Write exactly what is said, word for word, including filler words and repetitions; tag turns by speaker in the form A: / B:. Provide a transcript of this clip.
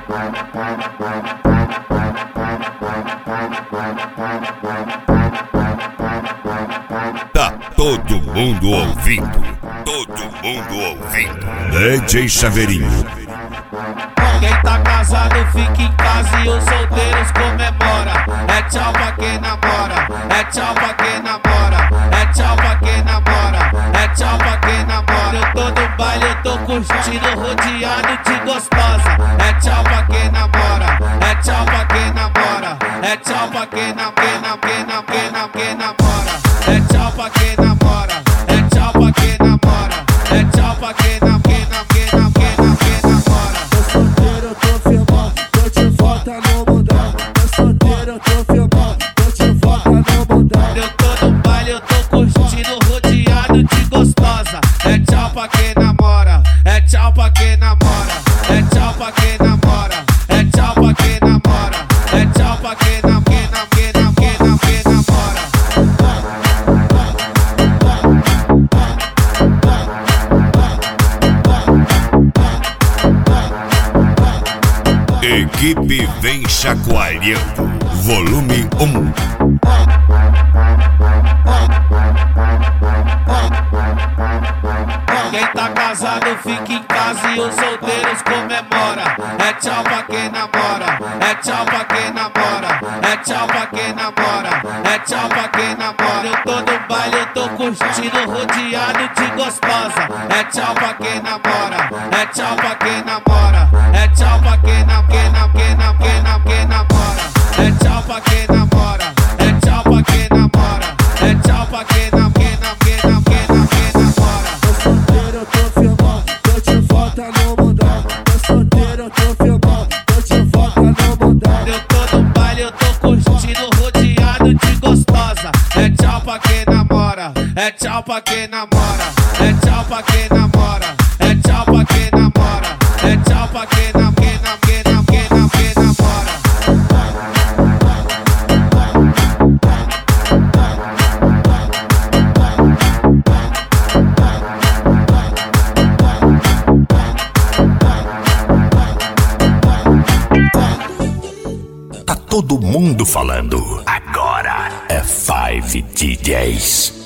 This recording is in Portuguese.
A: Tá todo mundo ouvindo, todo mundo ouvindo. D J Chaveirinho.
B: Quem tá casado fica em casa e os solteiros comemora. É tchau pra quem namora, é tchau pra quem namora, é tchau pra quem namora, é tchau pra quem namora. Eu tô no baile, eu tô curtindo, rodeado de gostosa. É tchau pra quem namora, é tchau pra quem namora, é tchau pra quem namora, quem namora, quem namora, quem namora. É tchau pra quem namora, é tchau pra quem namora, é tchau pra quem namora, quem namora, quem namora, quem namora.
C: Tô solteiro, eu tô firmão, tô de volta no mundão. Tô solteiro, eu tô firmão, tô de volta no mundão.
B: Eu tô no baile, eu tô curtindo, rodeado de gostosa. É tchau pra quem namora, é tchau pra quem namora, é tchau pra quem namora, é tchau pra quem namora, é tchau pra quem namora, quem namora, quem namora, quem namora, quem namora.
A: Equipe vem chacoalhando. Volume um.
B: Quem tá casado fica em casa e os solteiros comemora. É tchau pra quem namora, é tchau pra quem namora, é tchau pra quem namora, é tchau pra quem namora. Eu tô no baile, eu tô curtindo, rodeado de gostosa. É tchau pra quem namora, é tchau pra quem namora, é tchau pra quem namora, quem namora, quem namora, quem namora, quem namora. É tchau pra quem namora, é tchau pra quem namora, é tchau pra quem namora, quem namora, quem namora, quem namora, quem namora.
C: Tô solteiro, eu tô firmão, tô de volta no mundão. Tô solteiro, eu tô firmão, tô de volta no mundão.
B: Eu tô no baile, eu tô curtindo, rodeado de gostosa. É tchau pra quem namora, é tchau pra quem namora, é tchau pra quem namora, é tchau pra quem namora, é tchau pra quem namora, quem namora, quem namora, quem namora, quem namora.
A: Tá todo mundo falando. Agora é Five D Js.